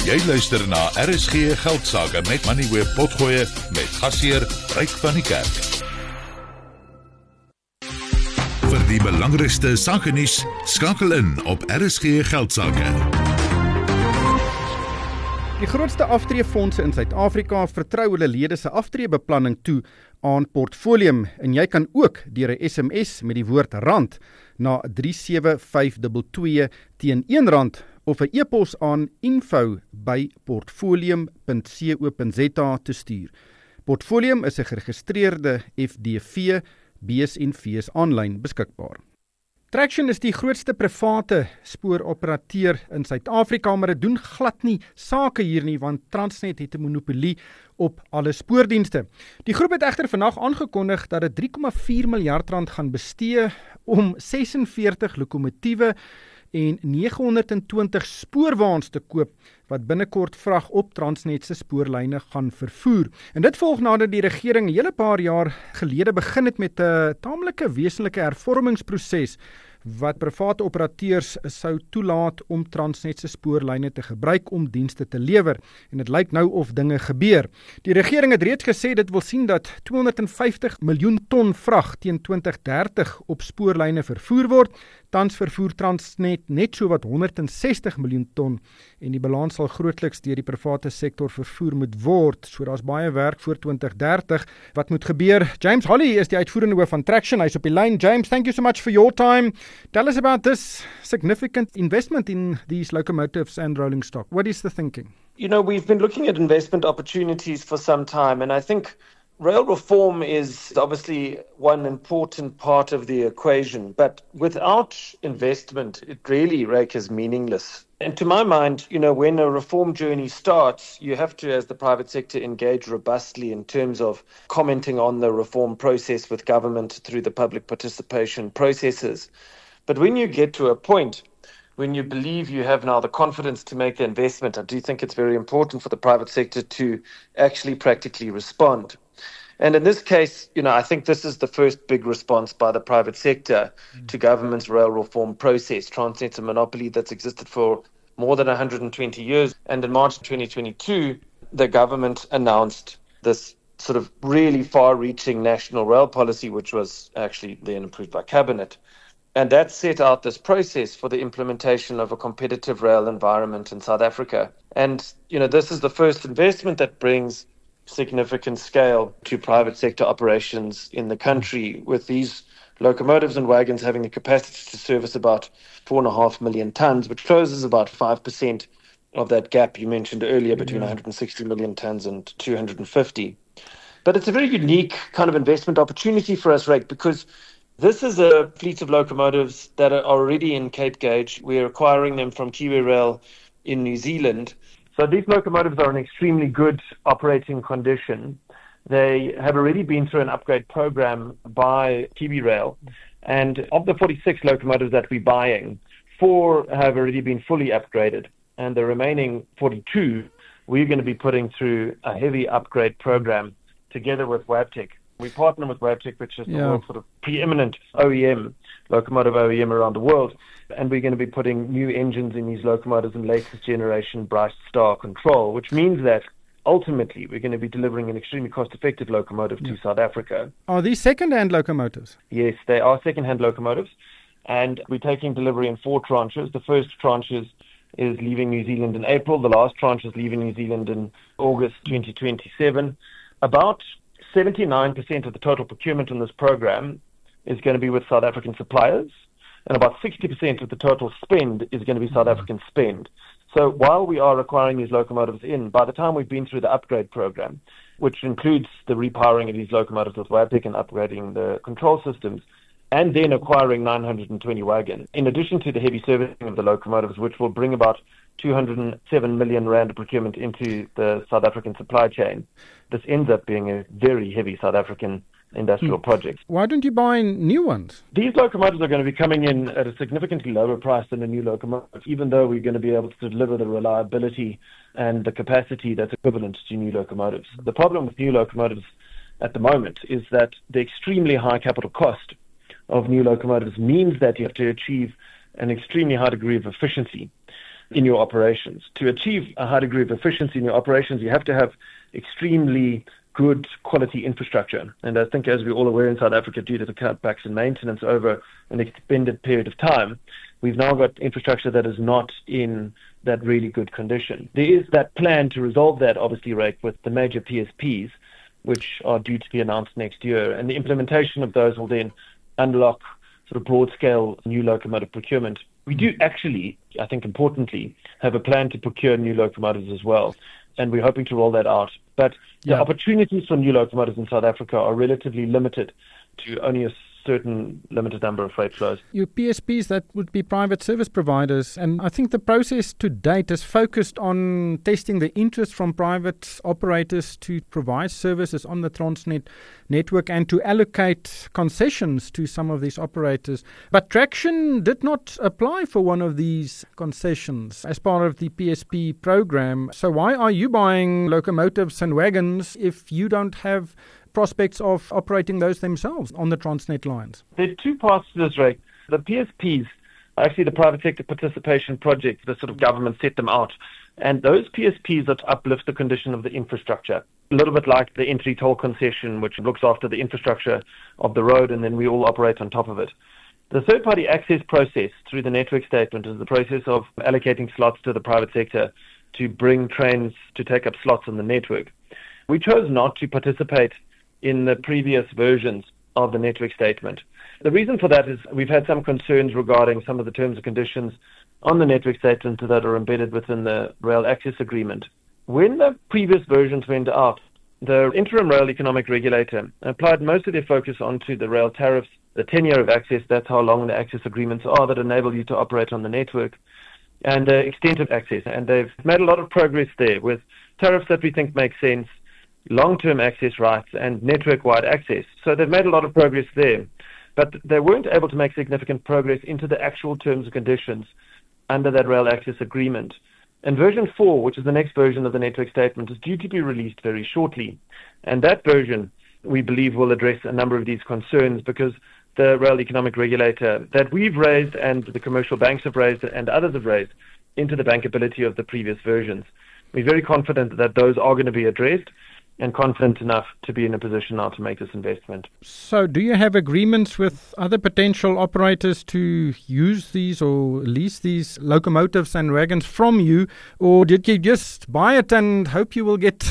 Jy luister na RSG Geldsaake met Money Web Potgoe met gasheer Ryk van die Kerk. Vir die belangrikste sakenuus, skakel in op RSG Geldsaake. Die grootste aftreefondse in Suid-Afrika vertrou hulle lede se aftreebeplanning toe aan Portfolium en jy kan ook deur 'n SMS met die woord rand na 37522 teen R1 of 'n e-pos aan info@portfolium.co.za te stuur. Portfolium is 'n geregistreerde FDV, BSNV is aanlyn beskikbaar. Traction is die grootste private spooroperateur in Suid-Afrika, maar dit doen glad nie sake hier nie, want Transnet het 'n monopolie op alle spoordienste. Die groep het egter vandag aangekondig dat dit R3,4 miljard gaan bestee om 46 lokomotiewe en 920 spoorwaens te koop, wat binnekort vrag op Transnet se spoorlyne gaan vervoer. En dit volg nadat die regering 'n hele paar jaar gelede begin het met 'n taamlike wesenlike hervormingsproses, wat private operateurs sou toelaat om Transnet se spoorlyne te gebruik om dienste te lewer. En dit lyk nou of dinge gebeur. Die regering het reeds gesê dit wil sien dat 250 miljoen ton vrag teen 2030 op spoorlyne vervoer word. Tans vervoer Transnet net so wat 160 miljoen ton en die balans sal grootliks deur die private sektor vervoer moet word. So daar's baie werk voor 2030 wat moet gebeur. James Holly is die uitvoerende hoof van Traction. Hy's op die lyn. James, thank you so much for your time. Tell us about this significant investment in these locomotives and rolling stock. What is the thinking? You know, we've been looking at investment opportunities for some time, and I think rail reform is obviously one important part of the equation, but without investment, it really, Ryk, is meaningless. And to my mind, you know, when a reform journey starts, you have to, as the private sector, engage robustly in terms of commenting on the reform process with government through the public participation processes. But when you get to a point when you believe you have now the confidence to make the investment, I do think it's very important for the private sector to actually practically respond. And in this case, you know, I think this is the first big response by the private sector to government's rail reform process. Transnet's a monopoly that's existed for more than 120 years. And in March 2022, the government announced this sort of really far-reaching national rail policy, which was actually then approved by Cabinet. And that set out this process for the implementation of a competitive rail environment in South Africa. And, you know, this is the first investment that brings significant scale to private sector operations in the country, with these locomotives and wagons having the capacity to service about 4.5 million tons, which closes about 5% of that gap you mentioned earlier between 160 million tons and 250. But it's a very unique kind of investment opportunity for us, Ryk, because this is a fleet of locomotives that are already in Cape Gauge. We're acquiring them from Kiwi Rail in New Zealand. So these locomotives are in extremely good operating condition. They have already been through an upgrade program by Kiwi Rail. And of the 46 locomotives that we're buying, 4 have already been fully upgraded. And the remaining 42, we're going to be putting through a heavy upgrade program together with Wabtec. We partner with Wabtec, which is the world's sort of preeminent OEM, locomotive OEM around the world. And we're going to be putting new engines in these locomotives and latest generation Bright Star control, which means that ultimately we're going to be delivering an extremely cost-effective locomotive to South Africa. Are these second-hand locomotives? Yes, they are second-hand locomotives. And we're taking delivery in 4 tranches. The first tranche is leaving New Zealand in April. The last tranche is leaving New Zealand in August 2027. About 79% of the total procurement in this program is going to be with South African suppliers, and about 60% of the total spend is going to be South African spend. So while we are acquiring these locomotives by the time we've been through the upgrade program, which includes the repowering of these locomotives with Wabtec and upgrading the control systems, and then acquiring 920 wagons, in addition to the heavy servicing of the locomotives, which will bring about 207 million rand procurement into the South African supply chain. This ends up being a very heavy South African industrial project. Why don't you buy new ones? These locomotives are going to be coming in at a significantly lower price than a new locomotive, even though we're going to be able to deliver the reliability and the capacity that's equivalent to new locomotives. The problem with new locomotives at the moment is that the extremely high capital cost of new locomotives means that you have to achieve an extremely high degree of efficiency. in your operations. To achieve a high degree of efficiency in your operations, you have to have extremely good quality infrastructure. And I think, as we're all aware in South Africa, due to the cutbacks in maintenance over an extended period of time, we've now got infrastructure that is not in that really good condition. There is that plan to resolve that, obviously, Rake, with the major PSPs, which are due to be announced next year. And the implementation of those will then unlock sort of broad-scale new locomotive procurement. We do actually, I think importantly, have a plan to procure new locomotives as well, and we're hoping to roll that out. But the opportunities for new locomotives in South Africa are relatively limited to only a certain limited number of freight flows. Your PSPs, that would be private service providers, and I think the process to date is focused on testing the interest from private operators to provide services on the Transnet network and to allocate concessions to some of these operators. But Traction did not apply for one of these concessions as part of the PSP program. So why are you buying locomotives and wagons if you don't have prospects of operating those themselves on the Transnet lines? There are two parts to this, Ray. The PSPs are actually the private sector participation project. The sort of government set them out. And those PSPs that uplift the condition of the infrastructure, a little bit like the entry toll concession, which looks after the infrastructure of the road, and then we all operate on top of it. The third-party access process through the network statement is the process of allocating slots to the private sector to bring trains to take up slots on the network. We chose not to participate in the previous versions of the network statement. The reason for that is we've had some concerns regarding some of the terms and conditions on the network statement that are embedded within the rail access agreement. When the previous versions went out, the interim rail economic regulator applied most of their focus onto the rail tariffs, the tenure of access, that's how long the access agreements are that enable you to operate on the network, and the extent of access. And they've made a lot of progress there with tariffs that we think make sense, long-term access rights, and network-wide access. So they've made a lot of progress there. But they weren't able to make significant progress into the actual terms and conditions under that rail access agreement. And version 4, which is the next version of the network statement, is due to be released very shortly. And that version, we believe, will address a number of these concerns because the rail economic regulator that we've raised and the commercial banks have raised and others have raised into the bankability of the previous versions. We're very confident that those are going to be addressed, and confident enough to be in a position now to make this investment. So do you have agreements with other potential operators to use these or lease these locomotives and wagons from you, or did you just buy it and hope you will get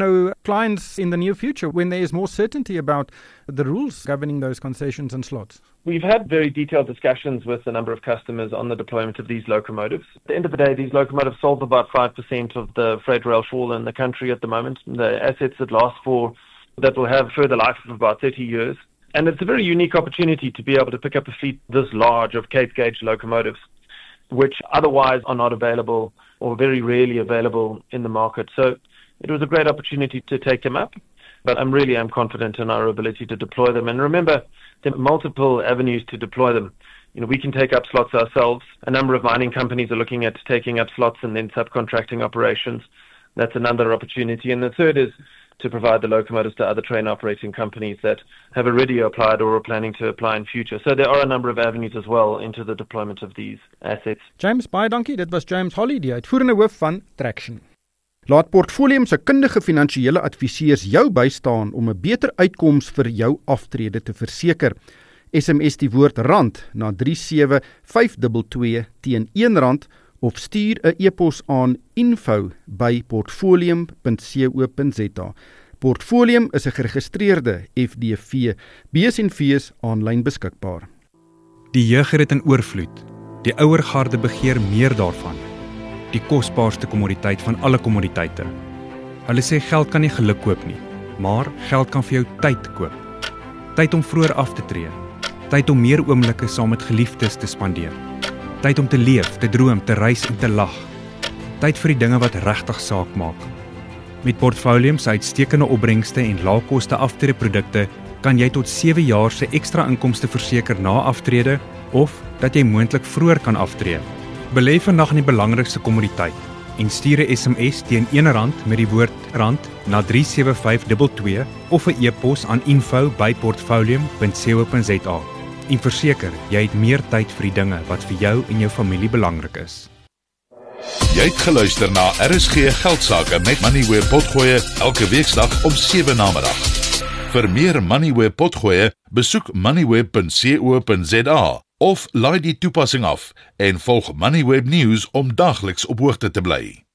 clients in the near future when there is more certainty about the rules governing those concessions and slots? We've had very detailed discussions with a number of customers on the deployment of these locomotives. At the end of the day, these locomotives solve about 5% of the freight rail shortfall in the country at the moment. The assets that will have further life of about 30 years. And it's a very unique opportunity to be able to pick up a fleet this large of Cape gauge locomotives, which otherwise are not available or very rarely available in the market. So it was a great opportunity to take them up. But I'm confident in our ability to deploy them. And remember, there are multiple avenues to deploy them. We can take up slots ourselves. A number of mining companies are looking at taking up slots and then subcontracting operations. That's another opportunity. And the third is to provide the locomotives to other train operating companies that have already applied or are planning to apply in future. So there are a number of avenues as well into the deployment of these assets. James, baie dankie. Dit was James Holly, die uitvoerende hoof van Traction. Laat Portfolium se kundige finansiële adviseurs jou bystaan om 'n beter uitkoms vir jou aftrede te verseker. SMS die woord rand na 37522 teen R1 of stuur 'n e-pos aan info@portfolium.co.za. Portfolium is 'n geregistreerde FDV, B's&V's aanlyn beskikbaar. Die jeug het in oorvloed. Die ouer garde begeer meer daarvan. Die kosbaarste kommoditeit van alle kommoditeite. Hulle sê geld kan nie geluk koop nie, maar geld kan vir jou tyd koop. Tyd om vroeër af te tree. Tyd om meer oomblikke saam met geliefdes te spandeer. Tyd om te leef, te droom, te reis en te lag. Tyd vir die dinge wat regtig saak maak. Met Portfolium se uitstekende opbrengste en laagkoste aftreeprodukte kan jy tot 7 jaar se ekstra inkomste verseker na aftrede of dat jy moontlik vroeër kan aftree. Belê vandag in die belangrikste kommoditeit en stuur 'n SMS teen R1 met die woord rand na 37522 of 'n e-pos aan info@portfolium.co.za. En verseker, jy het meer tyd vir die dinge wat vir jou en jou familie belangrik is. Jy het geluister na RSG Geldsaake met Moneyweb Potgoe elke weeksdag om 7 namiddag. Vir meer Moneyweb Potgoe, besoek moneyweb.co.za of laai die toepassing af en volg Moneyweb News om dagliks op hoogte te bly.